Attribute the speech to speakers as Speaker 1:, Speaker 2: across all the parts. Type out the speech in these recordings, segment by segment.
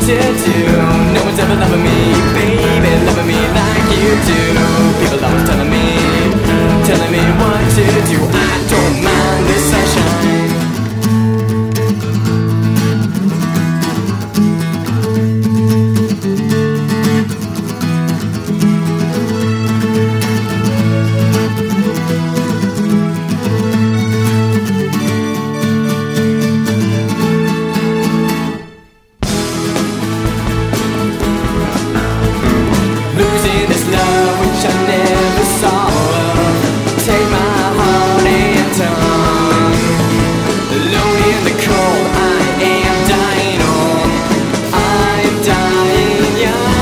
Speaker 1: to do. No one's ever loving me, baby, loving me like you do. People always telling me what to do. I don't mind the sunshine. Losing this love which I never saw. Take my heart and tongue. Alone in the cold, I am dying on. I'm dying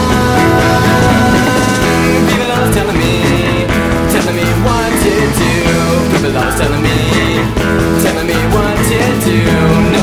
Speaker 1: young. People always telling me what to do. People always telling me what to do.